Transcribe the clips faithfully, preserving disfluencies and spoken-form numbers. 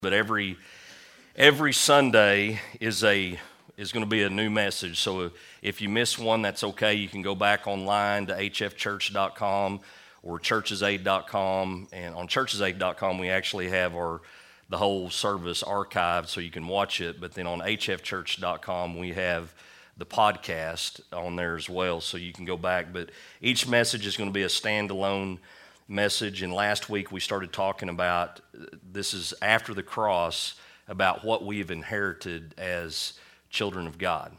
But every every Sunday is a is going to be a new message. So if you miss one, that's okay. You can go back online to h f church dot com or churches aid dot com. And on churches aid dot com, we actually have our the whole service archived so you can watch it. But then on h f church dot com, we have the podcast on there as well, so you can go back. But each message is going to be a standalone message. And last week we started talking about, this is after the cross, about what we've inherited as children of God,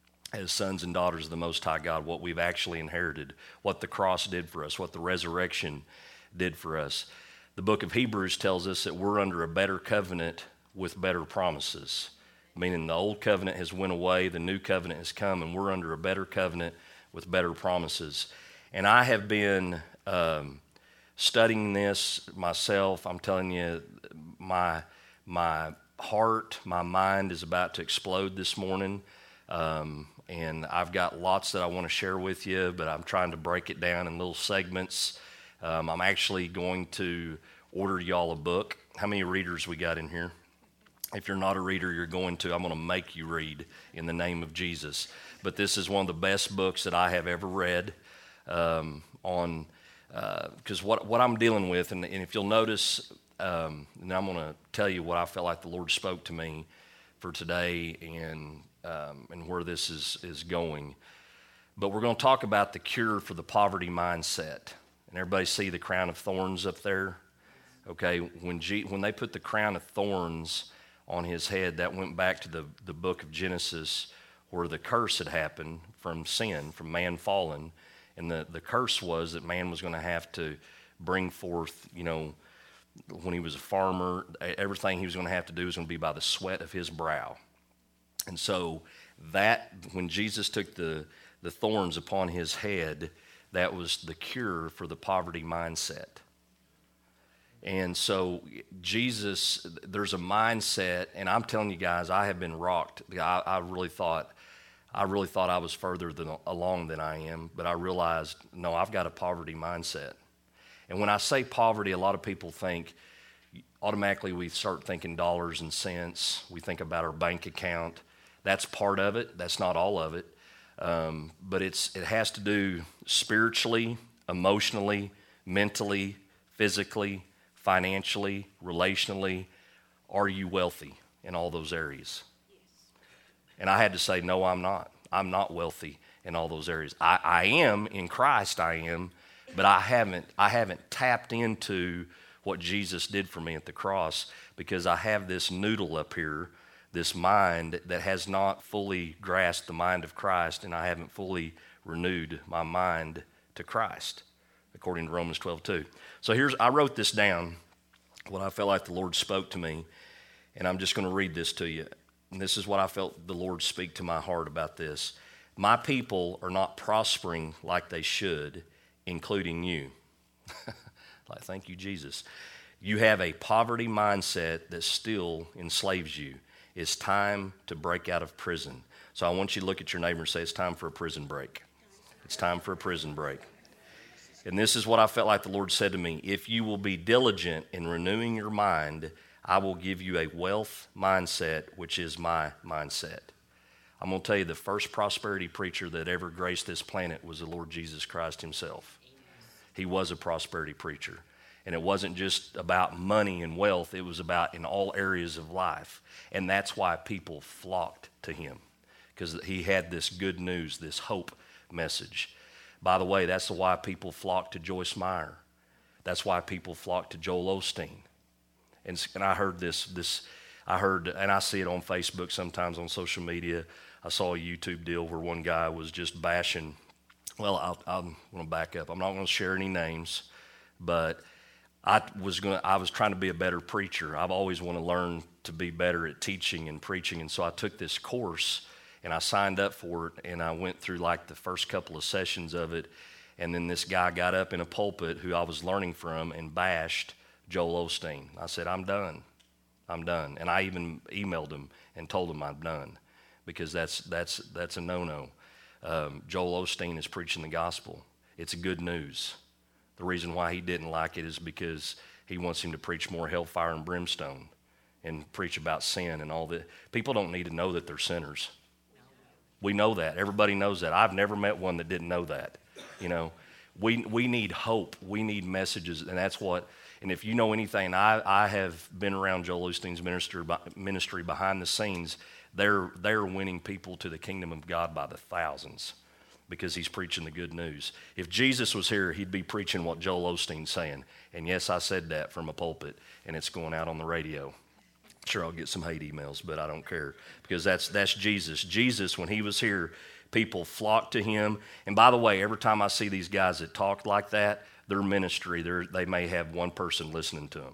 as sons and daughters of the Most High God, what we've actually inherited, what the cross did for us, what the resurrection did for us. The book of Hebrews tells us that we're under a better covenant with better promises, meaning the old covenant has went away, the new covenant has come, and we're under a better covenant with better promises. And I have been um, studying this myself. I'm telling you, my my heart, my mind is about to explode this morning, um, and I've got lots that I want to share with you, but I'm trying to break it down in little segments. Um, I'm actually going to order y'all a book. How many readers we got in here? If you're not a reader, you're going to. I'm going to make you read in the name of Jesus. But this is one of the best books that I have ever read um, on, because uh, what what I'm dealing with, and, and if you'll notice, um, and I'm going to tell you what I felt like the Lord spoke to me for today and um, and where this is, is going. But we're going to talk about the cure for the poverty mindset. And everybody see the crown of thorns up there? Okay, when G, when they put the crown of thorns on his head, that went back to the, the book of Genesis, where the curse had happened from sin, from man fallen. And the, the curse was that man was going to have to bring forth, you know, when he was a farmer, everything he was going to have to do was going to be by the sweat of his brow. And so that, when Jesus took the, the thorns upon his head, that was the cure for the poverty mindset. And so Jesus, there's a mindset, and I'm telling you guys, I have been rocked. I, I really thought, I really thought I was further than, along than I am, but I realized, no, I've got a poverty mindset. And when I say poverty, a lot of people think, automatically we start thinking dollars and cents. We think about our bank account. That's part of it. That's not all of it. Um, but it's it has to do spiritually, emotionally, mentally, physically, financially, relationally. Are you wealthy in all those areas? Yes. And I had to say, no, I'm not. I'm not wealthy in all those areas. I, I am in Christ, I am, but I haven't I haven't tapped into what Jesus did for me at the cross, because I have this noodle up here, this mind that has not fully grasped the mind of Christ, and I haven't fully renewed my mind to Christ, according to Romans twelve two. So here's, I wrote this down, what I felt like the Lord spoke to me, and I'm just going to read this to you. And this is what I felt the Lord speak to my heart about this. My people are not prospering like they should, including you. Like, thank you, Jesus. You have a poverty mindset that still enslaves you. It's time to break out of prison. So I want you to look at your neighbor and say, it's time for a prison break. It's time for a prison break. And this is what I felt like the Lord said to me. If you will be diligent in renewing your mind, I will give you a wealth mindset, which is my mindset. I'm going to tell you, the first prosperity preacher that ever graced this planet was the Lord Jesus Christ himself. He was a prosperity preacher. And it wasn't just about money and wealth. It was about in all areas of life. And that's why people flocked to him, because he had this good news, this hope message. By the way, that's why people flocked to Joyce Meyer. That's why people flocked to Joel Osteen. And, and I heard this, this, I heard, and I see it on Facebook sometimes, on social media. I saw a YouTube deal where one guy was just bashing. Well, I'll, I'm going to back up. I'm not going to share any names, but I was going. I was trying to be a better preacher. I've always wanted to learn to be better at teaching and preaching, and so I took this course, and I signed up for it, and I went through like the first couple of sessions of it, and then this guy got up in a pulpit who I was learning from and bashed Joel Osteen. I said, I'm done. I'm done. And I even emailed him and told him I'm done, because that's that's that's a no-no. Um, Joel Osteen is preaching the gospel. It's good news. The reason why he didn't like it is because he wants him to preach more hellfire and brimstone. and preach about sin and all that. People don't need to know that they're sinners. We know that. Everybody knows that. I've never met one that didn't know that. You know, we we need hope. We need messages, and that's what. And if you know anything, I, I have been around Joel Osteen's ministry ministry behind the scenes. They're they're winning people to the kingdom of God by the thousands because he's preaching the good news. If Jesus was here, he'd be preaching what Joel Osteen's saying. And yes, I said that from a pulpit, and it's going out on the radio. Sure, I'll get some hate emails, but I don't care because that's that's Jesus. Jesus, when he was here, people flocked to him. And by the way, every time I see these guys that talk like that, their ministry, they may have one person listening to them.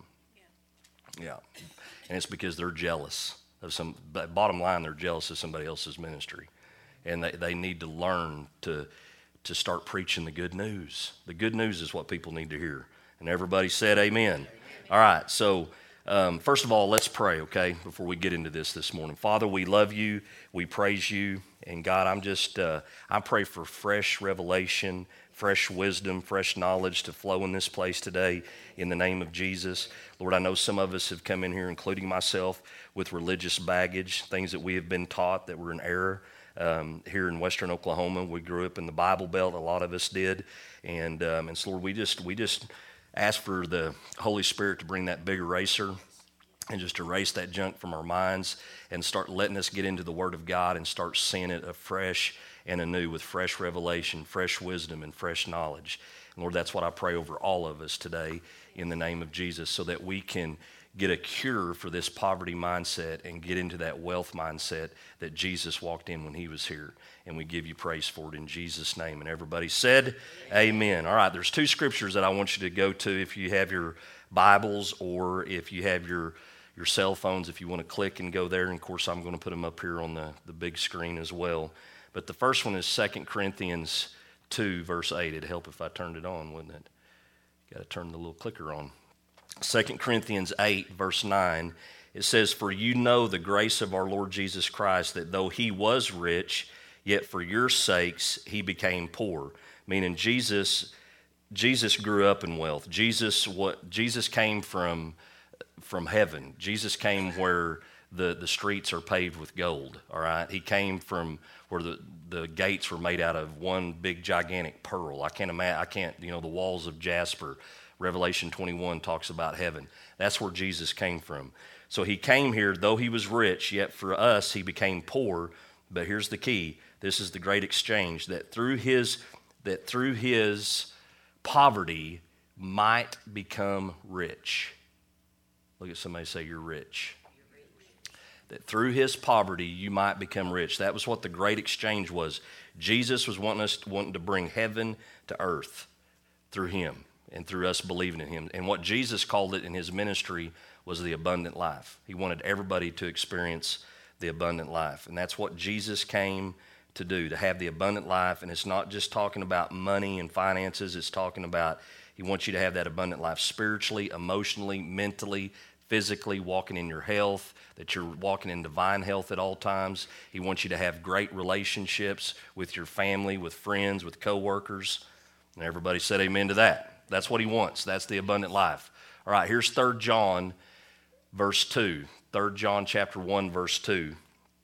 Yeah. yeah. And it's because they're jealous of some, but bottom line, they're jealous of somebody else's ministry. And they, they need to learn to, to start preaching the good news. The good news is what people need to hear. And everybody said amen. amen. All right, so um, first of all, let's pray, okay, before we get into this this morning. Father, we love you. We praise you. And God, I'm just, uh, I pray for fresh revelation, fresh wisdom, fresh knowledge to flow in this place today in the name of Jesus. Lord, I know some of us have come in here, including myself, with religious baggage, things that we have been taught that were in error. Um, here in Western Oklahoma, we grew up in the Bible Belt, a lot of us did. And, um, and so, Lord, we just, we just ask for the Holy Spirit to bring that big eraser and just erase that junk from our minds and start letting us get into the Word of God and start seeing it afresh and anew with fresh revelation, fresh wisdom, and fresh knowledge. And Lord, that's what I pray over all of us today in the name of Jesus so that we can get a cure for this poverty mindset and get into that wealth mindset that Jesus walked in when he was here. And we give you praise for it in Jesus' name. And everybody said, amen. Amen. All right, there's two scriptures that I want you to go to if you have your Bibles or if you have your your cell phones, if you want to click and go there. And of course, I'm going to put them up here on the, the big screen as well. But the first one is Second Corinthians two, verse eight. It'd help if I turned it on, wouldn't it? Got to turn the little clicker on. Second Corinthians eight, verse nine. It says, "For you know the grace of our Lord Jesus Christ, that though he was rich, yet for your sakes he became poor." Meaning Jesus, Jesus grew up in wealth. Jesus, what Jesus came from from heaven. Jesus came where the, the streets are paved with gold, all right? He came from where the, the gates were made out of one big gigantic pearl. I can't imagine, I can't, you know, the walls of jasper. Revelation twenty-one talks about heaven. That's where Jesus came from. So he came here, though he was rich, yet for us he became poor. But here's the key. This is the great exchange, that through his, that through his poverty might become rich. Look at somebody, say, you're rich. You're rich. That through his poverty you might become rich. That was what the great exchange was. Jesus was wanting us wanting to bring heaven to earth through him and through us believing in him. And what Jesus called it in his ministry was the abundant life. He wanted everybody to experience the abundant life. And that's what Jesus came to do, to have the abundant life. And it's not just talking about money and finances. It's talking about he wants you to have that abundant life spiritually, emotionally, mentally, physically, walking in your health, that you're walking in divine health at all times. He wants you to have great relationships with your family, with friends, with coworkers. And everybody said amen to that. That's what he wants. That's the abundant life. All right, here's Third John, verse two. Third John chapter one, verse two.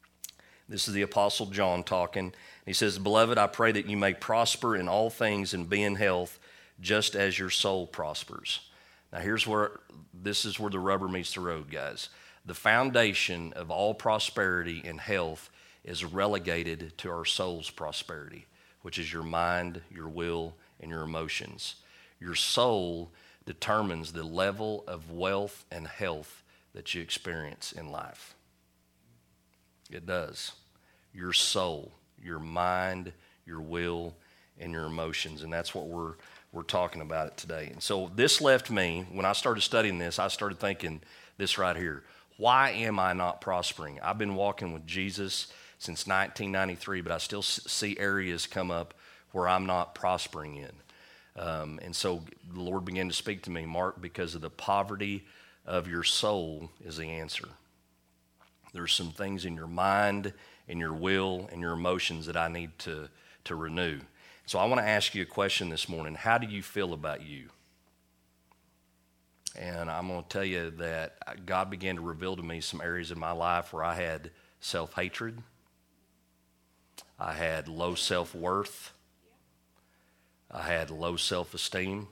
This is the Apostle John talking. He says, "Beloved, I pray that you may prosper in all things and be in health, just as your soul prospers." Now here's where, this is where the rubber meets the road, guys. The foundation of all prosperity and health is relegated to our soul's prosperity, which is your mind, your will, and your emotions. Your soul determines the level of wealth and health that you experience in life. It does. Your soul, your mind, your will, and your emotions. And that's what we're we're talking about it today. And so this left me, when I started studying this, I started thinking this right here. Why am I not prospering? I've been walking with Jesus since nineteen ninety-three, but I still see areas come up where I'm not prospering in. Um, and so the Lord began to speak to me, Mark, because of the poverty of your soul is the answer. There's some things in your mind and your will and your emotions that I need to, to renew. So I want to ask you a question this morning. How do you feel about you? And I'm going to tell you that God began to reveal to me some areas in my life where I had self-hatred. I had low self-worth. I had low self-esteem.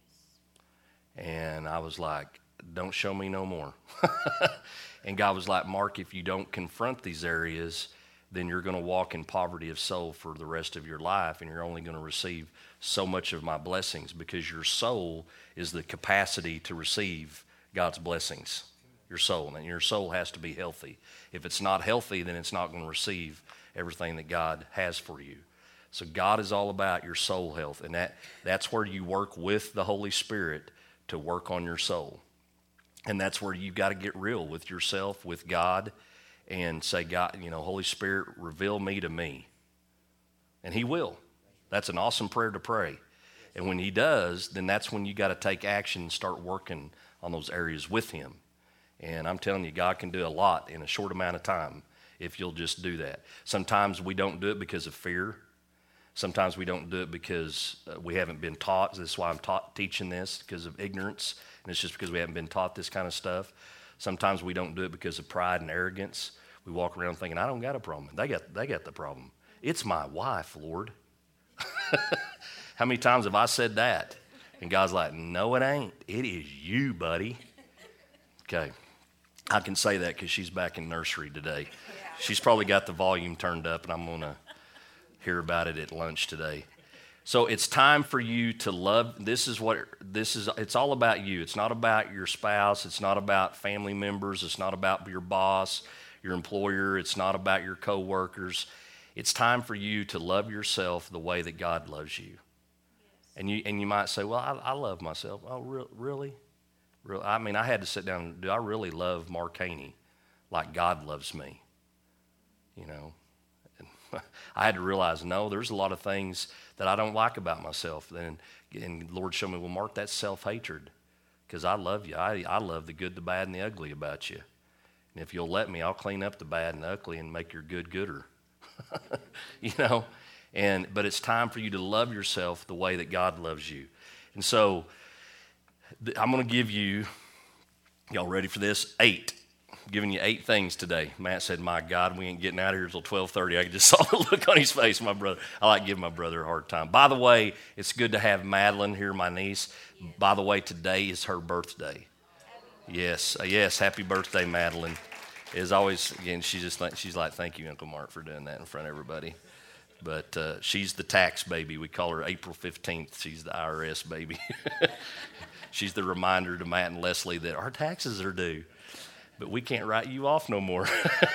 And I was like, don't show me no more. And God was like, Mark, if you don't confront these areas, then you're going to walk in poverty of soul for the rest of your life, and you're only going to receive so much of my blessings, because your soul is the capacity to receive God's blessings. Your soul. And your soul has to be healthy. If it's not healthy, then it's not going to receive everything that God has for you. So God is all about your soul health, and that, that's where you work with the Holy Spirit to work on your soul. And that's where you've got to get real with yourself, with God, and say, God, you know, Holy Spirit, reveal me to me. And he will. That's an awesome prayer to pray. And when he does, then that's when you got to take action and start working on those areas with him. And I'm telling you, God can do a lot in a short amount of time if you'll just do that. Sometimes we don't do it because of fear. Sometimes we don't do it because uh, we haven't been taught. This is why I'm taught, teaching this, because of ignorance. And it's just because we haven't been taught this kind of stuff. Sometimes we don't do it because of pride and arrogance. We walk around thinking, I don't got a problem. They got, they got the problem. It's my wife, Lord. How many times have I said that? And God's like, no, it ain't. It is you, buddy. Okay. I can say that because she's back in nursery today. She's probably got the volume turned up, and I'm going to hear about it at lunch today. So it's time for you to love. This is what this is. It's all about you. It's not about your spouse. It's not about family members. It's not about your boss, your employer. It's not about your coworkers. It's time for you to love yourself the way that God loves you. And you and you might say, well, I, I love myself. Oh, re- really? really? I mean, I had to sit down and do I really love Mark Haney like God loves me? You know, and I had to realize, no, there's a lot of things that I don't like about myself. And, and the Lord showed me, well, Mark, that's self-hatred, because I love you. I, I love the good, the bad, and the ugly about you. And if you'll let me, I'll clean up the bad and the ugly and make your good gooder. You know? And but it's time for you to love yourself the way that God loves you. And so th- I'm going to give you, y'all ready for this? Eight. I'm giving you eight things today. Matt said, my God, we ain't getting out of here until twelve thirty. I just saw the look on his face, my brother. I like giving my brother a hard time. By the way, it's good to have Madeline here, my niece. By the way, today is her birthday. Yes, uh, yes, happy birthday, Madeline. As always, again, she just she's like, thank you, Uncle Mark, for doing that in front of everybody. But uh, she's the tax baby. We call her April fifteenth. She's the I R S baby. She's the reminder to Matt and Leslie that our taxes are due. But we can't write you off no more.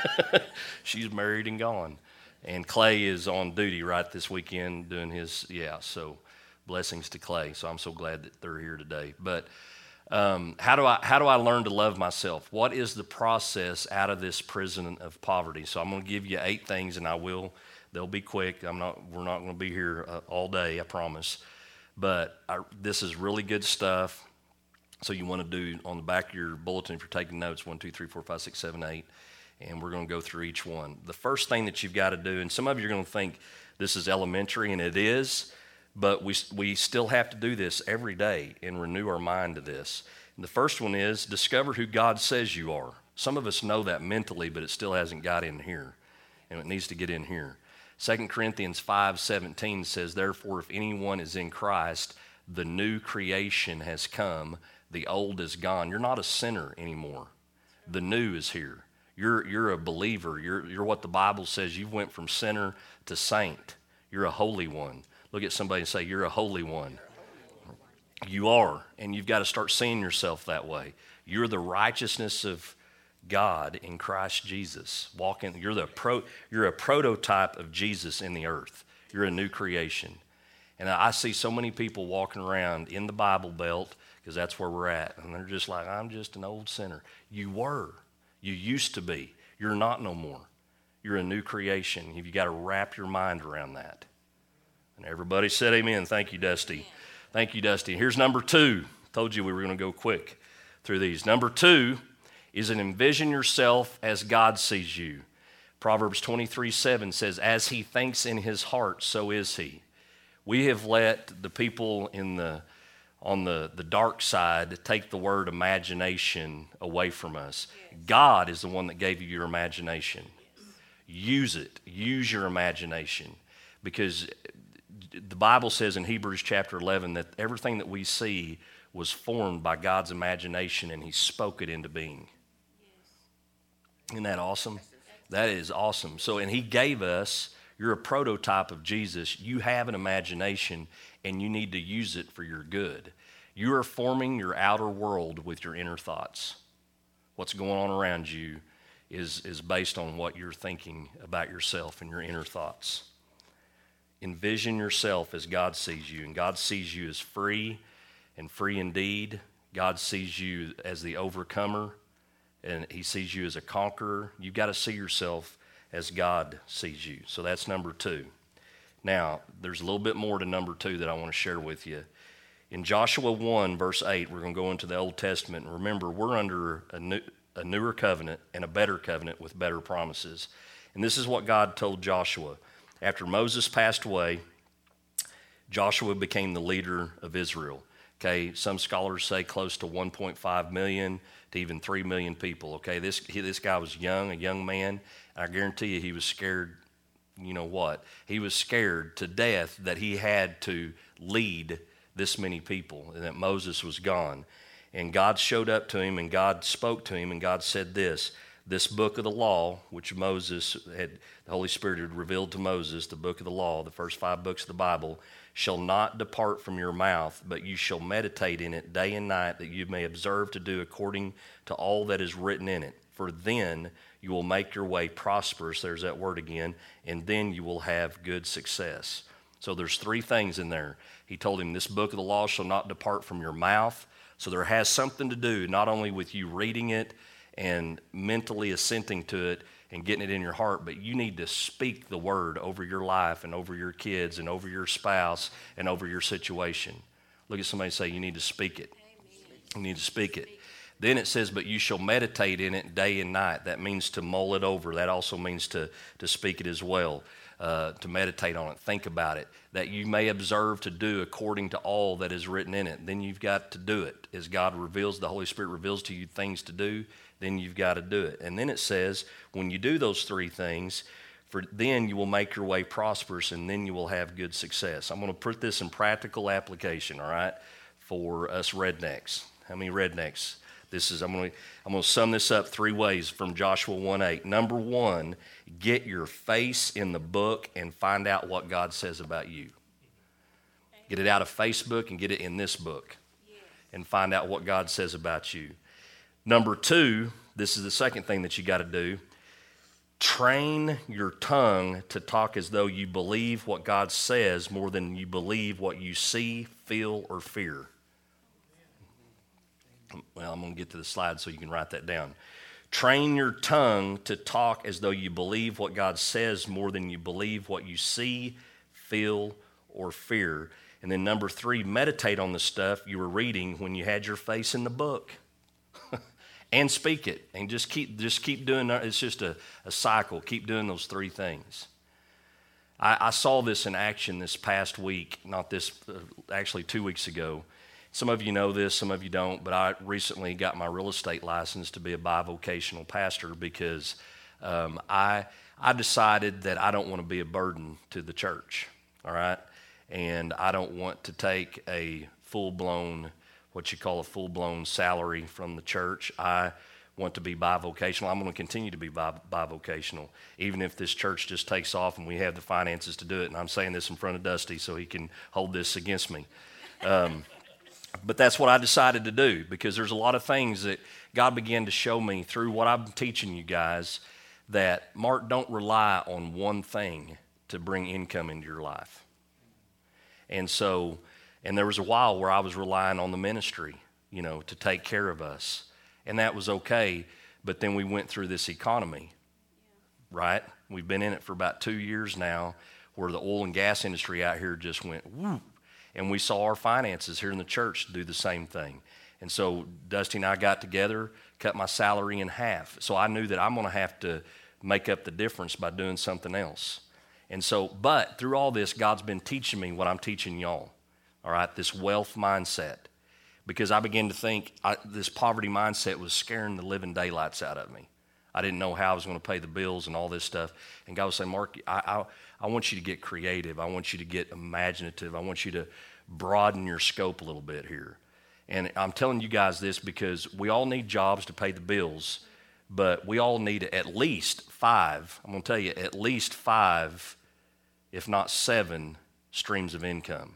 She's married and gone. And Clay is on duty right this weekend doing his, yeah, so blessings to Clay. So I'm so glad that they're here today. But um, how do I how do I learn to love myself? What is the process out of this prison of poverty? So I'm going to give you eight things, and I will. They'll be quick. I'm not. We're not going to be here uh, all day, I promise. But I, this is really good stuff. So you want to do on the back of your bulletin, if you're taking notes, one, two, three, four, five, six, seven, eight, and we're going to go through each one. The first thing that you've got to do, and some of you are going to think this is elementary, and it is, but we we still have to do this every day and renew our mind to this. And the first one is discover who God says you are. Some of us know that mentally, but it still hasn't got in here, and it needs to get in here. Second Corinthians five seventeen says, therefore, if anyone is in Christ, the new creation has come, the old is gone. You're not a sinner anymore. The new is here. You're you're a believer. You're you're what the Bible says. You went from sinner to saint. You're a holy one. Look at somebody and say, you're a holy one. You are, and you've got to start seeing yourself that way. You're the righteousness of God in Christ Jesus. Walking, you're the pro, you're a prototype of Jesus in the earth. You're a new creation. And I see so many people walking around in the Bible Belt, because that's where we're at, and they're just like, I'm just an old sinner. You were. You used to be. You're not no more. You're a new creation. You've got to wrap your mind around that. And everybody said amen. Thank you, Dusty. Thank you, Dusty. Here's number two. Told you we were going to go quick through these. Number two is an envision yourself as God sees you. Proverbs twenty-three seven says, as he thinks in his heart, so is he. We have let the people in the on the, the dark side, take the word imagination away from us. Yes. God is the one that gave you your imagination. Yes. Use it. Use your imagination. Because the Bible says in Hebrews chapter eleven that everything that we see was formed by God's imagination, and he spoke it into being. Yes. Isn't that awesome? That is awesome. So, and he gave us, you're a prototype of Jesus. You have an imagination, and you need to use it for your good. You are forming your outer world with your inner thoughts. What's going on around you is, is based on what you're thinking about yourself and your inner thoughts. Envision yourself as God sees you, and God sees you as free and free indeed. God sees you as the overcomer, and he sees you as a conqueror. You've got to see yourself as God sees you. So that's number two. Now, there's a little bit more to number two that I want to share with you. In Joshua one, verse eight, we're going to go into the Old Testament. And remember, we're under a, new, a newer covenant and a better covenant with better promises. And this is what God told Joshua. After Moses passed away, Joshua became the leader of Israel. Okay, some scholars say close to one point five million to even three million people. Okay, this he, this guy was young, a young man. I guarantee you he was scared, you know what? He was scared to death that he had to lead this many people and that Moses was gone. And God showed up to him and God spoke to him and God said this, this book of the law, which Moses had, the Holy Spirit had revealed to Moses, the book of the law, the first five books of the Bible, shall not depart from your mouth, but you shall meditate in it day and night, that you may observe to do according to all that is written in it. For then you will make your way prosperous, there's that word again, and then you will have good success. So there's three things in there. He told him, this book of the law shall not depart from your mouth. So there has something to do, not only with you reading it and mentally assenting to it and getting it in your heart, but you need to speak the word over your life and over your kids and over your spouse and over your situation. Look at somebody and say, you need to speak it. You need to speak it. Then it says, but you shall meditate in it day and night. That means to mull it over. That also means to, to speak it as well, uh, to meditate on it, think about it, that you may observe to do according to all that is written in it. Then you've got to do it. As God reveals, the Holy Spirit reveals to you things to do, then you've got to do it. And then it says, when you do those three things, for then you will make your way prosperous, and then you will have good success. I'm going to put this in practical application, all right, for us rednecks. How many rednecks? This is, I'm going to, I'm going to sum this up three ways from Joshua one eight. Number one, get your face in the book and find out what God says about you. Get it out of Facebook and get it in this book and find out what God says about you. Number two, this is the second thing that you got to do. Train your tongue to talk as though you believe what God says more than you believe what you see, feel, or fear. Well, I'm going to get to the slide so you can write that down. Train your tongue to talk as though you believe what God says more than you believe what you see, feel, or fear. And then number three, meditate on the stuff you were reading when you had your face in the book. And speak it. And just keep just keep doing that. It's just a, a cycle. Keep doing those three things. I, I saw this in action this past week, not this, uh, actually two weeks ago. Some of you know this, some of you don't, but I recently got my real estate license to be a bivocational pastor because um, I I decided that I don't want to be a burden to the church, all right? And I don't want to take a full-blown, what you call a full-blown salary from the church. I want to be bivocational. I'm going to continue to be bi- bivocational, even if this church just takes off and we have the finances to do it. And I'm saying this in front of Dusty so he can hold this against me. Um But that's what I decided to do because there's a lot of things that God began to show me through what I'm teaching you guys that, Mark, don't rely on one thing to bring income into your life. And so, and there was a while where I was relying on the ministry, you know, to take care of us. And that was okay, but then we went through this economy, right? We've been in it for about two years now where the oil and gas industry out here just went whoop. And we saw our finances here in the church do the same thing. And so Dusty and I got together, cut my salary in half. So I knew that I'm going to have to make up the difference by doing something else. And so, but through all this, God's been teaching me what I'm teaching y'all, all right, this wealth mindset. because I began to think I, this poverty mindset was scaring the living daylights out of me. I didn't know how I was going to pay the bills and all this stuff. And God was saying, Mark, I, I, I want you to get creative. I want you to get imaginative. I want you to broaden your scope a little bit here. And I'm telling you guys this because we all need jobs to pay the bills, but we all need at least five, I'm going to tell you, at least five, if not seven, streams of income.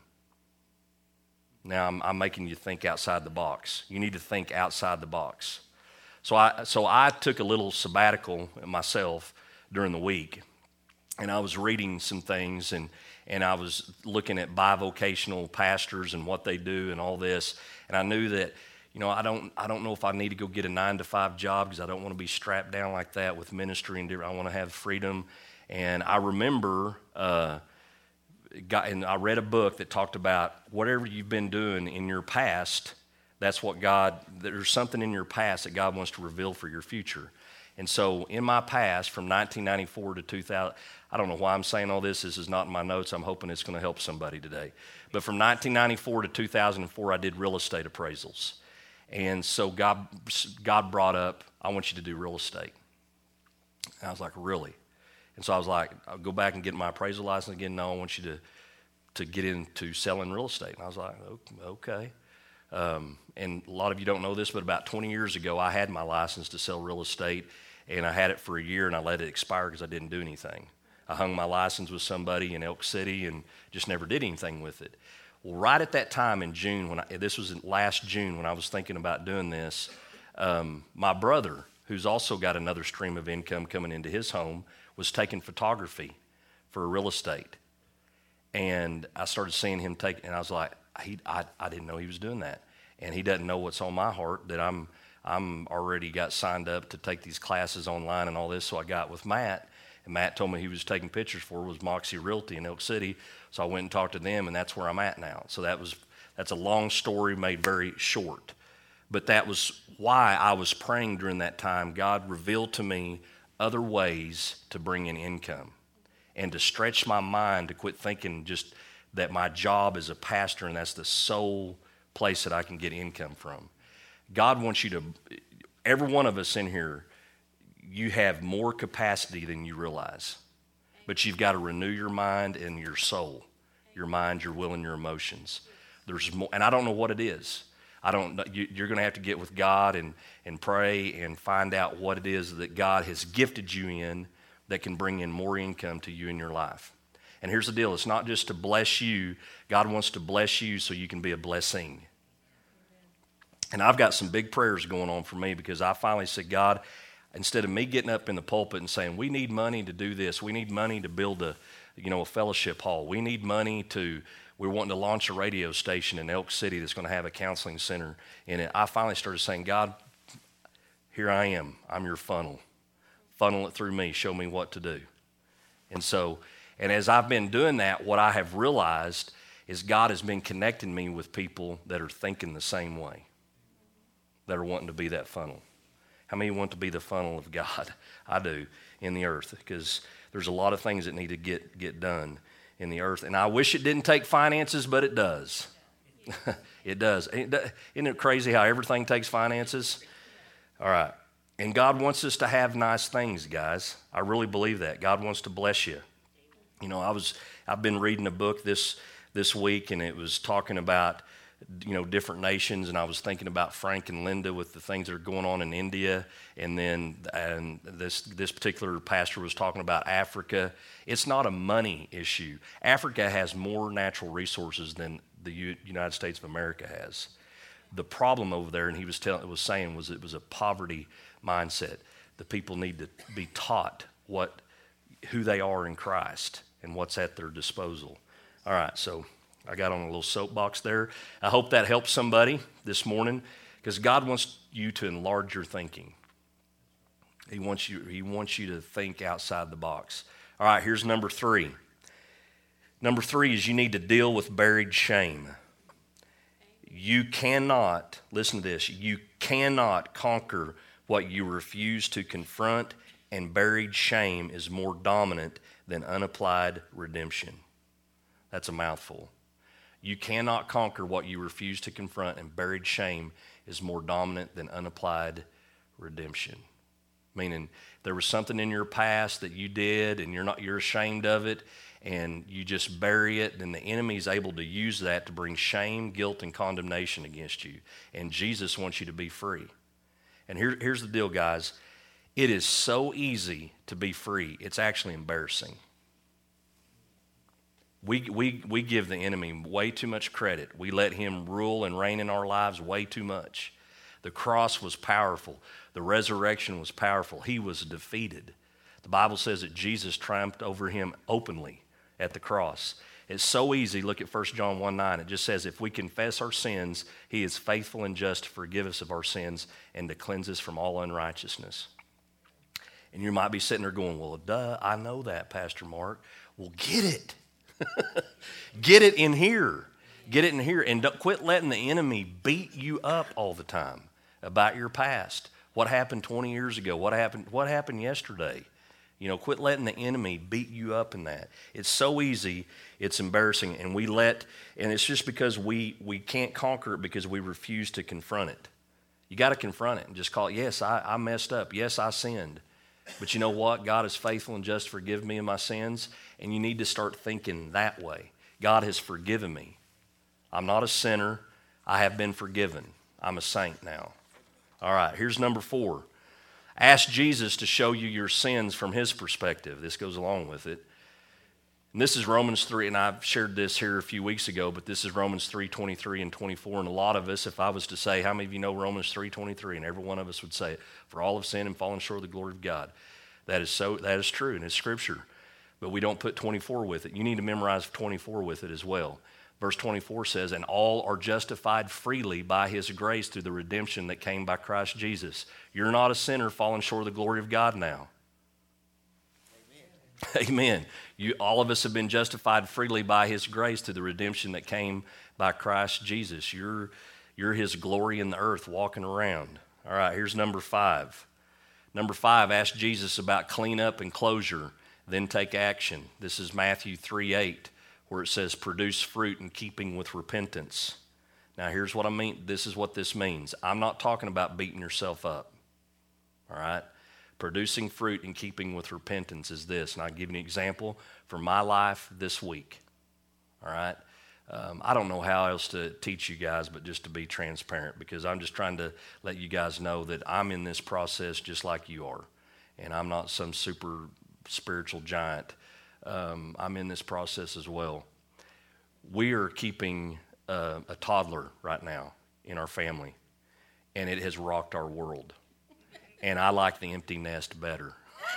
Now, I'm, I'm making you think outside the box. You need to think outside the box. So I, so I took a little sabbatical myself during the week, and I was reading some things, and, and I was looking at bivocational pastors and what they do and all this, and I knew that, you know, I don't I don't know if I need to go get a nine to five job because I don't want to be strapped down like that with ministry and different. I want to have freedom. And I remember, uh, got, and I read a book that talked about whatever you've been doing in your past. That's what God, there's something in your past that God wants to reveal for your future. And so in my past, from nineteen ninety-four to two thousand, I don't know why I'm saying all this. This is not in my notes. I'm hoping it's going to help somebody today. But from nineteen ninety-four to two thousand four, I did real estate appraisals. And so God, God brought up, I want you to do real estate. And I was like, really? And so I was like, I'll go back and get my appraisal license again. No, I want you to, to get into selling real estate. And I was like, okay. Um, and a lot of you don't know this, but about twenty years ago, I had my license to sell real estate, and I had it for a year, and I let it expire because I didn't do anything. I hung my license with somebody in Elk City and just never did anything with it. Well, right at that time in June, when I, this was last June when I was thinking about doing this, um, my brother, who's also got another stream of income coming into his home, was taking photography for real estate. And I started seeing him take, and I was like, he, I, I didn't know he was doing that. And he doesn't know what's on my heart, that I'm I'm already got signed up to take these classes online and all this. So I got with Matt, and Matt told me he was taking pictures for was Moxie Realty in Elk City. So I went and talked to them, and that's where I'm at now. So that was that's a long story made very short. But that was why I was praying during that time. God revealed to me other ways to bring in income and to stretch my mind to quit thinking just that my job as a pastor and that's the sole place that I can get income from. God wants you to, every one of us in here, you have more capacity than you realize. But you've got to renew your mind and your soul, your mind, your will, and your emotions. There's more, and I don't know what it is. I don't know. You, you're going to have to get with God and, and pray and find out what it is that God has gifted you in that can bring in more income to you in your life. And here's the deal. It's not just to bless you. God wants to bless you so you can be a blessing. And I've got some big prayers going on for me because I finally said, God, instead of me getting up in the pulpit and saying, we need money to do this. We need money to build a, you know, a fellowship hall. We need money to, we're wanting to launch a radio station in Elk City that's going to have a counseling center in it. I finally started saying, God, here I am. I'm your funnel. Funnel it through me. Show me what to do. And so, and as I've been doing that, what I have realized is God has been connecting me with people that are thinking the same way, that are wanting to be that funnel. How many want to be the funnel of God? I do, in the earth, because there's a lot of things that need to get, get done in the earth. And I wish it didn't take finances, but it does. It does. Isn't it crazy how everything takes finances? All right. And God wants us to have nice things, guys. I really believe that. God wants to bless you. You know, I was, I've been reading a book this this week, and it was talking about, you know, different nations, and I was thinking about Frank and Linda with the things that are going on in India, and then and this this particular pastor was talking about Africa. It's not a money issue. Africa has more natural resources than the U- United States of America has. The problem over there, and he was telling, was saying, was it was a poverty mindset. The people need to be taught what who they are in Christ and what's at their disposal. All right, so I got on a little soapbox there. I hope that helps somebody this morning, because God wants you to enlarge your thinking. He wants you, he wants you to think outside the box. All right, here's number three. Number three is you need to deal with buried shame. You cannot, listen to this, you cannot conquer what you refuse to confront, and buried shame is more dominant than unapplied redemption. That's a mouthful. You cannot conquer what you refuse to confront, and buried shame is more dominant than unapplied redemption. Meaning there was something in your past that you did and you're not you're ashamed of it, and you just bury it, then the enemy is able to use that to bring shame, guilt, and condemnation against you. And Jesus wants you to be free. And here, here's the deal, guys. It is so easy to be free, it's actually embarrassing. We, we, we give the enemy way too much credit. We let him rule and reign in our lives way too much. The cross was powerful. The resurrection was powerful. He was defeated. The Bible says that Jesus triumphed over him openly at the cross. It's so easy. Look at First John one nine. It just says, if we confess our sins, he is faithful and just to forgive us of our sins and to cleanse us from all unrighteousness. And you might be sitting there going, well, duh, I know that, Pastor Mark. Well, get it. Get it in here. Get it in here. And don't quit letting the enemy beat you up all the time about your past. What happened twenty years ago? What happened, what happened yesterday? You know, quit letting the enemy beat you up in that. It's so easy, it's embarrassing, and we let, and it's just because we, we can't conquer it because we refuse to confront it. You got to confront it and just call it, yes, I, I messed up. Yes, I sinned. But you know what? God is faithful and just to forgive me of my sins, and you need to start thinking that way. God has forgiven me. I'm not a sinner. I have been forgiven. I'm a saint now. All right, here's number four. Ask Jesus to show you your sins from his perspective. This goes along with it. And this is Romans three, and I've shared this here a few weeks ago, but this is Romans three twenty-three and twenty-four. And a lot of us, if I was to say, how many of you know Romans three twenty-three? And every one of us would say it. For all have sinned and fallen short of the glory of God. That is so. That is true, and it's Scripture. But we don't put twenty-four with it. You need to memorize twenty-four with it as well. Verse twenty-four says, and all are justified freely by his grace through the redemption that came by Christ Jesus. You're not a sinner falling short of the glory of God now. Amen. Amen. You, all of us have been justified freely by his grace through the redemption that came by Christ Jesus. You're, you're his glory in the earth walking around. All right, here's number five. Number five, ask Jesus about cleanup and closure, then take action. This is Matthew three eight. Where it says, produce fruit in keeping with repentance. Now, here's what I mean. This is what this means. I'm not talking about beating yourself up, all right? Producing fruit in keeping with repentance is this, and I'll give you an example from my life this week, all right? Um, I don't know how else to teach you guys, but just to be transparent, because I'm just trying to let you guys know that I'm in this process just like you are, and I'm not some super spiritual giant. Um, I'm in this process as well. We are keeping uh, a toddler right now in our family, and it has rocked our world. And I like the empty nest better.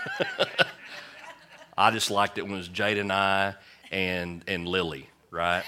I just liked it when it was Jade and I and, and Lily, right?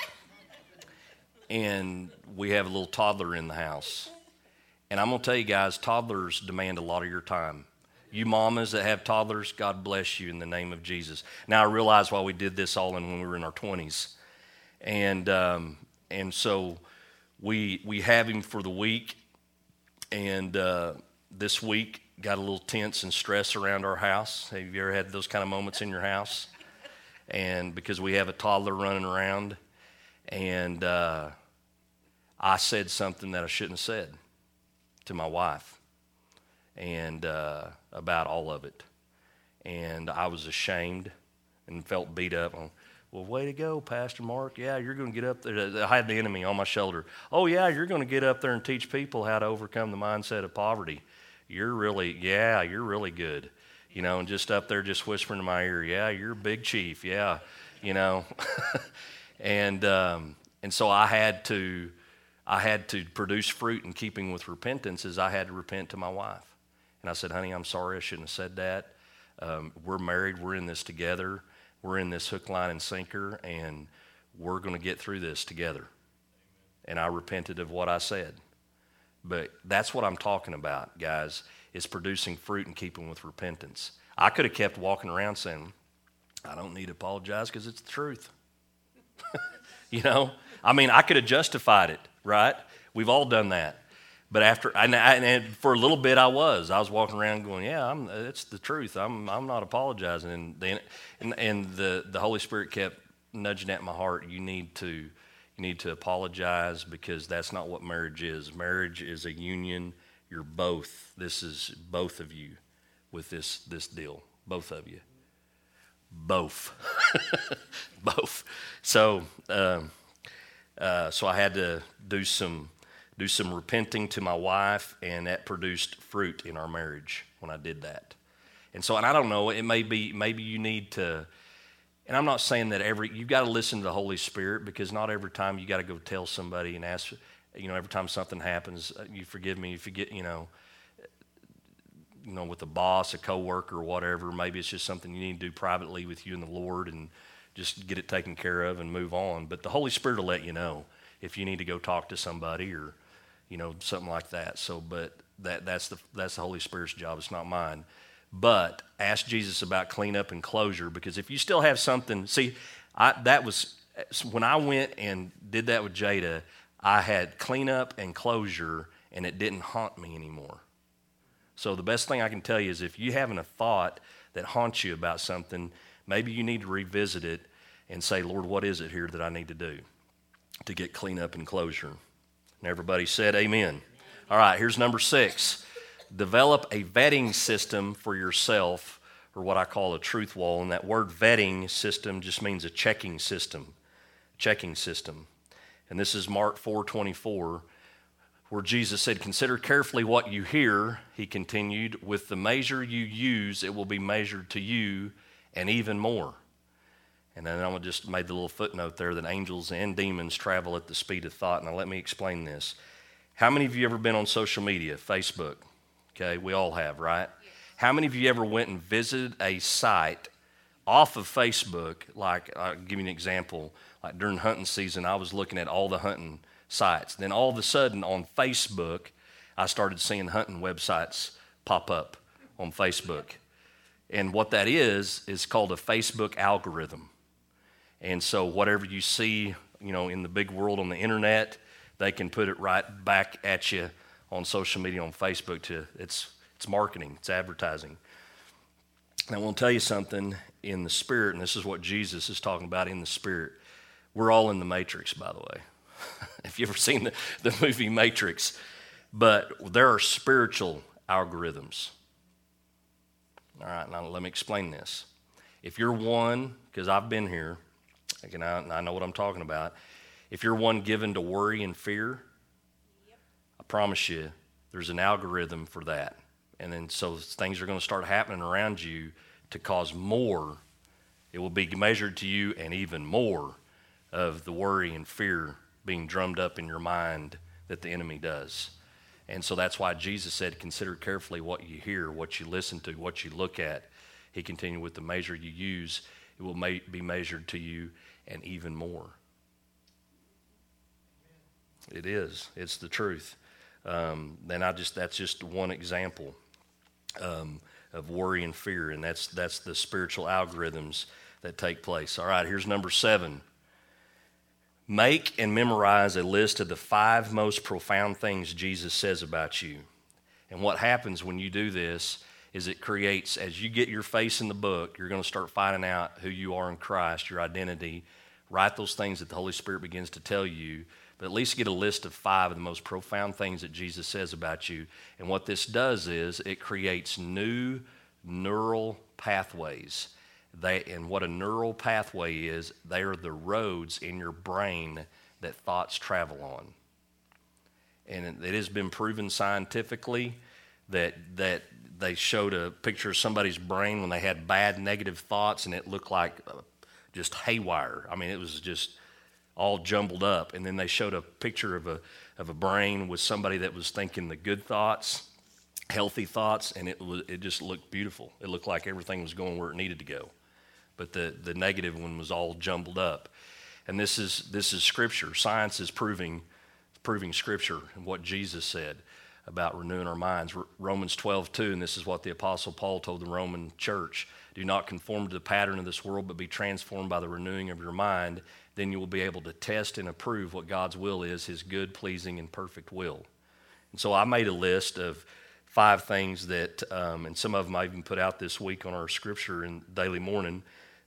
And we have a little toddler in the house. And I'm going to tell you guys, toddlers demand a lot of your time. You mamas that have toddlers, God bless you in the name of Jesus. Now, I realize why we did this all in when we were in our twenties. And um, and so we we have him for the week. And uh, this week got a little tense and stress around our house. Have you ever had those kind of moments in your house? And because we have a toddler running around. And uh, I said something that I shouldn't have said to my wife. And uh, about all of it. And I was ashamed and felt beat up. Well, way to go, Pastor Mark. Yeah, you're going to get up there. I had the enemy on my shoulder. Oh, yeah, you're going to get up there and teach people how to overcome the mindset of poverty. You're really, yeah, you're really good. You know, and just up there just whispering in my ear, yeah, you're a big chief, yeah, you know. and um, and so I had to, I had to produce fruit in keeping with repentance as I had to repent to my wife. And I said, honey, I'm sorry, I shouldn't have said that. Um, we're married, we're in this together. We're in this hook, line, and sinker, and we're going to get through this together. And I repented of what I said. But that's what I'm talking about, guys, is producing fruit and keeping with repentance. I could have kept walking around saying, I don't need to apologize because it's the truth. You know? I mean, I could have justified it, right? We've all done that. But after, and, and for a little bit, I was. I was walking around going, "Yeah, I'm, it's the truth. I'm, I'm not apologizing." And then, and, and the, the Holy Spirit kept nudging at my heart. You need to, You need to apologize, because that's not what marriage is. Marriage is a union. You're both. This is both of you with this, this deal. Both of you. Both. Both. So, um, uh, so I had to do some do some repenting to my wife, and that produced fruit in our marriage when I did that. And so, and I don't know, it may be, maybe you need to, and I'm not saying that every, you've got to listen to the Holy Spirit, because not every time you got to go tell somebody and ask, you know, every time something happens, you forgive me, you forget, you know, you know, with a boss, a coworker, or whatever, maybe it's just something you need to do privately with you and the Lord, and just get it taken care of and move on. But the Holy Spirit will let you know if you need to go talk to somebody, or, you know, something like that. So, but that that's the that's the Holy Spirit's job. It's not mine. But ask Jesus about cleanup and closure, because if you still have something, see, I, that was when I went and did that with Jada. I had cleanup and closure, and it didn't haunt me anymore. So the best thing I can tell you is, if you having a thought that haunts you about something, maybe you need to revisit it and say, Lord, what is it here that I need to do to get cleanup and closure? And everybody said amen. All right, here's number six. Develop a vetting system for yourself, or what I call a truth wall. And that word vetting system just means a checking system. Checking system. And this is Mark four twenty-four, where Jesus said, consider carefully what you hear, he continued. With the measure you use, it will be measured to you, and even more. And then I just made the little footnote there that angels and demons travel at the speed of thought. Now let me explain this. How many of you ever been on social media, Facebook? Okay, we all have, right? How many of you ever went and visited a site off of Facebook? Like, I'll give you an example. Like during hunting season, I was looking at all the hunting sites. Then all of a sudden on Facebook, I started seeing hunting websites pop up on Facebook. And what that is, is called a Facebook algorithm. And so whatever you see, you know, in the big world on the internet, they can put it right back at you on social media, on Facebook. To it's it's marketing, it's advertising. And I want to tell you something in the spirit, and this is what Jesus is talking about in the spirit. We're all in the Matrix, by the way. If you've ever seen the, the movie Matrix. But there are spiritual algorithms. All right, now let me explain this. If you're one, because I've been here, and I, I know what I'm talking about. If you're one given to worry and fear, yep. I promise you, there's an algorithm for that. And then so things are going to start happening around you to cause more. It will be measured to you, and even more of the worry and fear being drummed up in your mind that the enemy does. And so that's why Jesus said, consider carefully what you hear, what you listen to, what you look at. He continued, with the measure you use, it will ma- be measured to you, and even more. It is. It's the truth. Um, and I just that's just one example um, of worry and fear, and that's that's the spiritual algorithms that take place. All right, here's number seven. Make and memorize a list of the five most profound things Jesus says about you. And what happens when you do this is it creates, as you get your face in the book, you're going to start finding out who you are in Christ, your identity. Write those things that the Holy Spirit begins to tell you, but at least get a list of five of the most profound things that Jesus says about you. And what this does is it creates new neural pathways. They, and what a neural pathway is, they are the roads in your brain that thoughts travel on. And it has been proven scientifically that that they showed a picture of somebody's brain when they had bad negative thoughts, and it looked like just haywire. I mean, it was just all jumbled up. And then they showed a picture of a of a brain with somebody that was thinking the good thoughts, healthy thoughts, and it was, it just looked beautiful. It looked like everything was going where it needed to go. But the, the negative one was all jumbled up. And this is this is Scripture. Science is proving proving Scripture and what Jesus said about renewing our minds. Romans twelve two, and this is what the Apostle Paul told the Roman church. Do not conform to the pattern of this world, but be transformed by the renewing of your mind. Then you will be able to test and approve what God's will is, his good, pleasing, and perfect will. And so I made a list of five things that, um, and some of them I even put out this week on our Scripture in Daily Morning,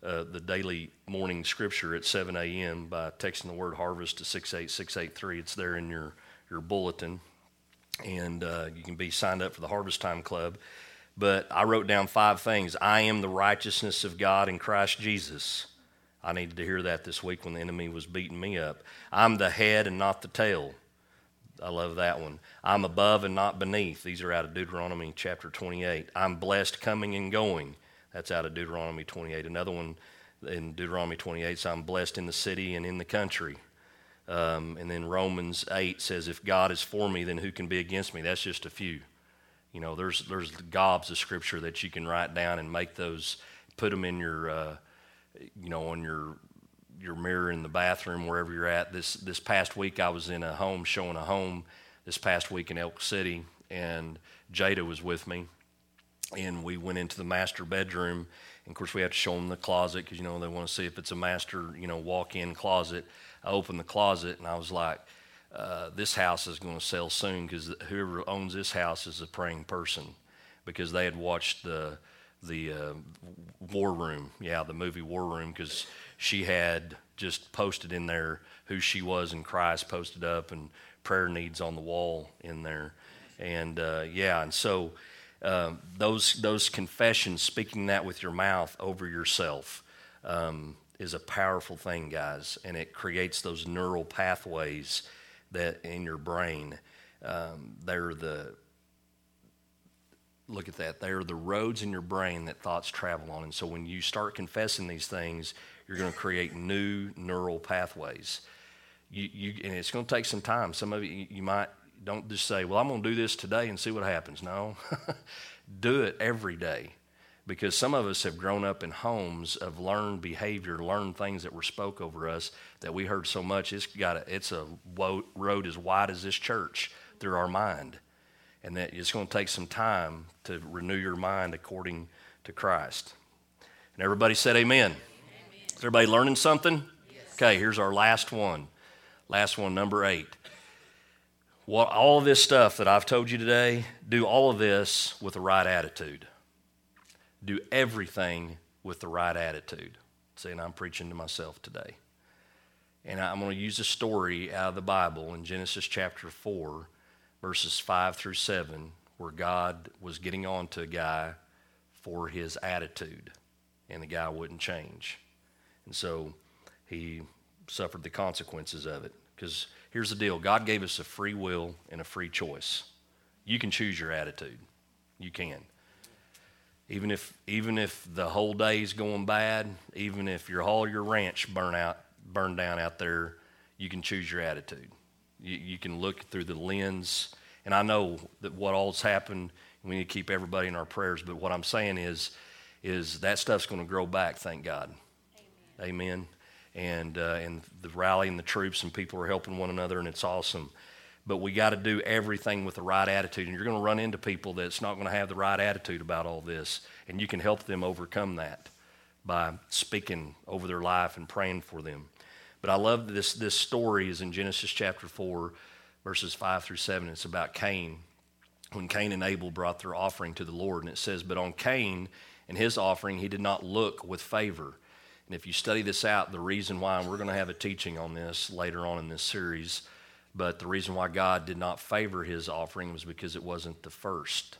uh, the daily morning scripture at seven a.m. by texting the word harvest to six eight six eight three. It's there in your, your bulletin, and uh, you can be signed up for the Harvest Time Club. But I wrote down five things. I am the righteousness of God in Christ Jesus. I needed to hear that this week when the enemy was beating me up. I'm the head and not the tail. I love that one. I'm above and not beneath. These are out of Deuteronomy chapter twenty-eight. I'm blessed coming and going. That's out of Deuteronomy twenty-eight. Another one in Deuteronomy twenty-eight says, I'm blessed in the city and in the country. Um, and then Romans eight says, if God is for me, then who can be against me? That's just a few. You know, there's there's gobs of scripture that you can write down and make those, put them in your, uh, you know, on your your mirror in the bathroom, wherever you're at. This this past week, I was in a home, showing a home this past week in Elk City, and Jada was with me, and we went into the master bedroom, and of course we have to show them the closet, because, you know, they want to see if it's a master, you know, walk-in closet. I opened the closet, and I was like, uh, this house is going to sell soon, because whoever owns this house is a praying person, because they had watched the the uh, War Room, yeah, the movie War Room, because she had just posted in there who she was in Christ, posted up, and prayer needs on the wall in there. And uh, yeah, and so um, those those confessions, speaking that with your mouth over yourself, um, is a powerful thing, guys, and it creates those neural pathways that in your brain. Um, they're the Look at that. They are the roads in your brain that thoughts travel on. And so when you start confessing these things, you're going to create new neural pathways. You, you, and it's going to take some time. Some of you, you might don't just say, well, I'm going to do this today and see what happens. No, do it every day. Because some of us have grown up in homes of learned behavior, learned things that were spoke over us that we heard so much. It's got a, it's a road as wide as this church through our mind. And that it's going to take some time to renew your mind according to Christ. And everybody said amen. Amen. Is everybody learning something? Yes. Okay, here's our last one. Last one, number eight. What, all of this stuff that I've told you today, do all of this with the right attitude. Do everything with the right attitude. See, and I'm preaching to myself today. And I'm going to use a story out of the Bible in Genesis chapter four, verses five through seven, where God was getting on to a guy for his attitude, and the guy wouldn't change. And so he suffered the consequences of it. Because here's the deal. God gave us a free will and a free choice. You can choose your attitude. You can. Even if even if the whole day's going bad, even if your all your ranch burn out, burned down out there, you can choose your attitude. You, you can look through the lens, and I know that what all's happened, we need to keep everybody in our prayers, but what I'm saying is, is that stuff's going to grow back, thank God. Amen. Amen. And, uh, and the rallying the troops, and people are helping one another, and it's awesome. But we got to do everything with the right attitude, and you're going to run into people that's not going to have the right attitude about all this, and you can help them overcome that by speaking over their life and praying for them. But I love this, this story is in Genesis chapter four, verses five through seven. It's about Cain, when Cain and Abel brought their offering to the Lord. And it says, but on Cain and his offering, he did not look with favor. And if you study this out, the reason why, and we're going to have a teaching on this later on in this series, but the reason why God did not favor his offering was because it wasn't the first.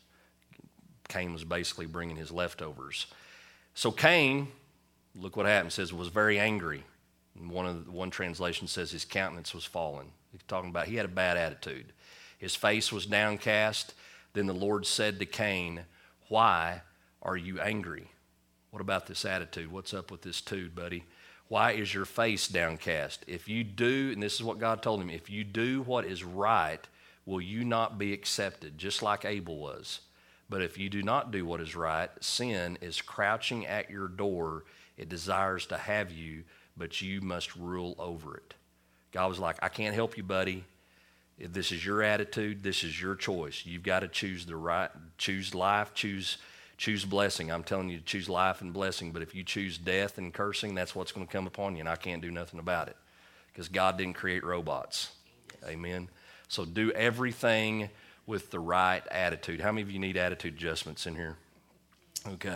Cain was basically bringing his leftovers. So Cain, look what happened, it says, was very angry. And one of the, one translation says his countenance was fallen. He's talking about he had a bad attitude. His face was downcast. Then the Lord said to Cain, why are you angry? What about this attitude? What's up with this tude, buddy? Why is your face downcast? If you do, and this is what God told him, if you do what is right, will you not be accepted, just like Abel was? But if you do not do what is right, sin is crouching at your door. It desires to have you, but you must rule over it. God was like, I can't help you, buddy. If this is your attitude, this is your choice. You've got to choose the right, choose life, choose choose blessing. I'm telling you to choose life and blessing, but if you choose death and cursing, that's what's going to come upon you, and I can't do nothing about it because God didn't create robots. Yes. Amen. So do everything with the right attitude. How many of you need attitude adjustments in here? Okay.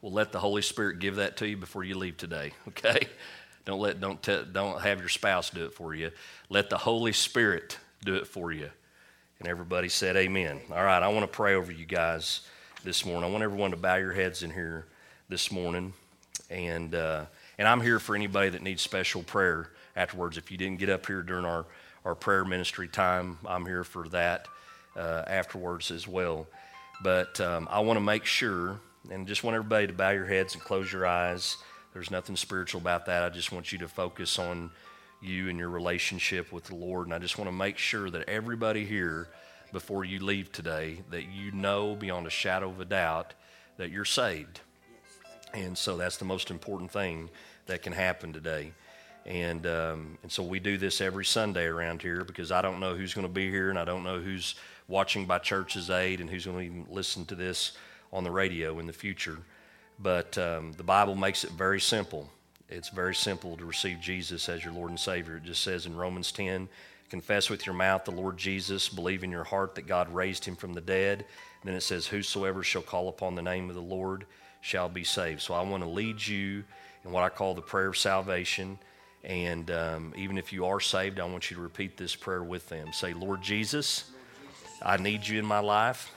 Well, let the Holy Spirit give that to you before you leave today, okay? Don't let don't te- don't have your spouse do it for you. Let the Holy Spirit do it for you. And everybody said amen. All right, I want to pray over you guys this morning. I want everyone to bow your heads in here this morning. And uh, and I'm here for anybody that needs special prayer afterwards. If you didn't get up here during our, our prayer ministry time, I'm here for that uh, afterwards as well. But um, I want to make sure, and just want everybody to bow your heads and close your eyes. There's nothing spiritual about that. I just want you to focus on you and your relationship with the Lord. And I just want to make sure that everybody here, before you leave today, that you know beyond a shadow of a doubt that you're saved. And so that's the most important thing that can happen today. And um, and so we do this every Sunday around here, because I don't know who's going to be here, and I don't know who's watching by Church's Aid and who's going to even listen to this on the radio in the future. But um, the Bible makes it very simple. It's very simple to receive Jesus as your Lord and Savior. It just says in Romans ten, confess with your mouth the Lord Jesus, believe in your heart that God raised him from the dead. And then it says, whosoever shall call upon the name of the Lord shall be saved. So I want to lead you in what I call the prayer of salvation. And um, even if you are saved, I want you to repeat this prayer with them. Say, Lord Jesus, I need you in my life.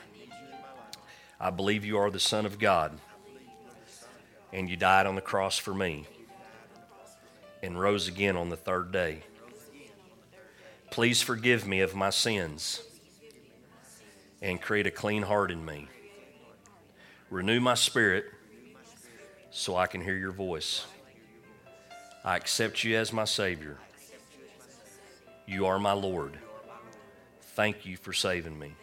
I believe you are the Son of God, and you died on the cross for me and rose again on the third day. Please forgive me of my sins and create a clean heart in me. Renew my spirit so I can hear your voice. I accept you as my Savior. You are my Lord. Thank you for saving me.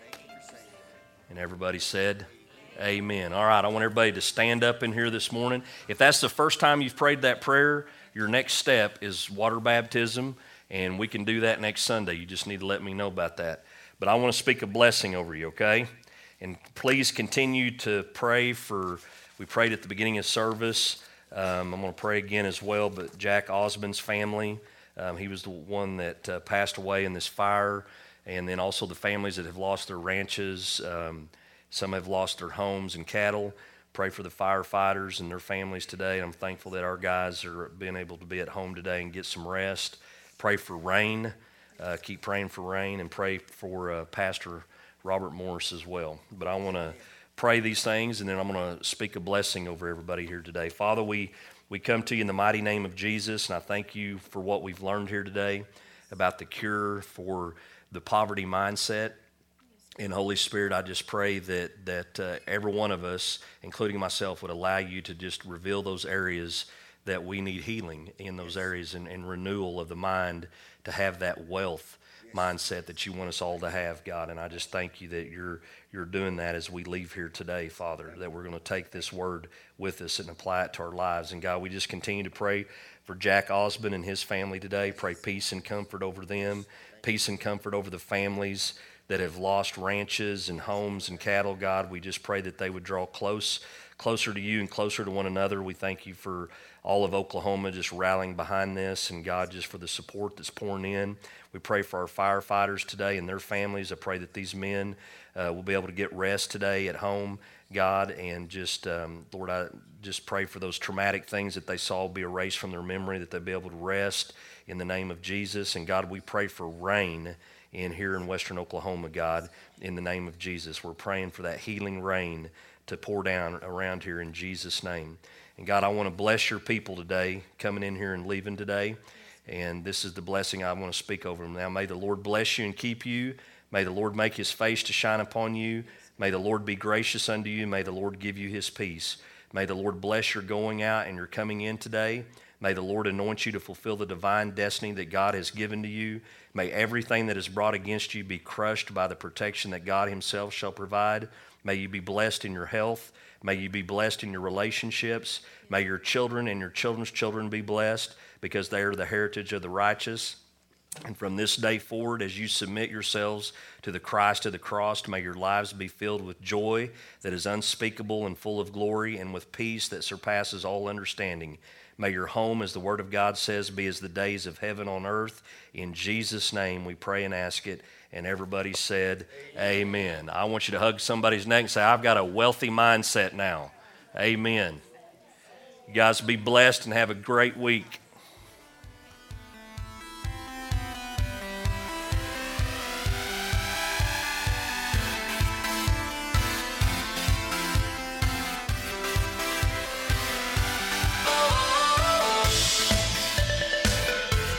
And everybody said, amen. All right, I want everybody to stand up in here this morning. If that's the first time you've prayed that prayer, your next step is water baptism, and we can do that next Sunday. You just need to let me know about that. But I want to speak a blessing over you, okay? And please continue to pray for, we prayed at the beginning of service. Um, I'm going to pray again as well, but Jack Osmond's family, um, he was the one that uh, passed away in this fire, and then also the families that have lost their ranches. Um, some have lost their homes and cattle. Pray for the firefighters and their families today. I'm thankful that our guys are being able to be at home today and get some rest. Pray for rain. Uh, keep praying for rain, and pray for uh, Pastor Robert Morris as well. But I want to pray these things, and then I'm going to speak a blessing over everybody here today. Father, we, we come to you in the mighty name of Jesus, and I thank you for what we've learned here today about the cure for the poverty mindset. And Holy Spirit, I just pray that, that uh, every one of us, including myself, would allow you to just reveal those areas that we need healing in those areas, and, and renewal of the mind to have that wealth mindset that you want us all to have, God. And I just thank you that you're you're doing that as we leave here today, Father, that we're going to take this word with us and apply it to our lives. And God, we just continue to pray for Jack Osmond and his family today. Pray peace and comfort over them, peace and comfort over the families that have lost ranches and homes and cattle. God, we just pray that they would draw close, closer to you and closer to one another. We thank you for all of Oklahoma just rallying behind this, and God, just for the support that's pouring in. We pray for our firefighters today and their families. I pray that these men uh, will be able to get rest today at home, God, and just, um, Lord, I just pray for those traumatic things that they saw be erased from their memory, that they'll be able to rest in the name of Jesus. And God, we pray for rain in here in western Oklahoma, God, in the name of Jesus. We're praying for that healing rain to pour down around here in Jesus' name. And God, I want to bless your people today, coming in here and leaving today. And this is the blessing I want to speak over them now. May the Lord bless you and keep you. May the Lord make his face to shine upon you. May the Lord be gracious unto you. May the Lord give you his peace. May the Lord bless your going out and your coming in today. May the Lord anoint you to fulfill the divine destiny that God has given to you. May everything that is brought against you be crushed by the protection that God himself shall provide. May you be blessed in your health. May you be blessed in your relationships. May your children and your children's children be blessed, because they are the heritage of the righteous. And from this day forward, as you submit yourselves to the Christ of the cross, may your lives be filled with joy that is unspeakable and full of glory, and with peace that surpasses all understanding. May your home, as the Word of God says, be as the days of heaven on earth. In Jesus' name we pray and ask it. And everybody said, amen. I want you to hug somebody's neck and say, I've got a wealthy mindset now. Amen. You guys be blessed and have a great week.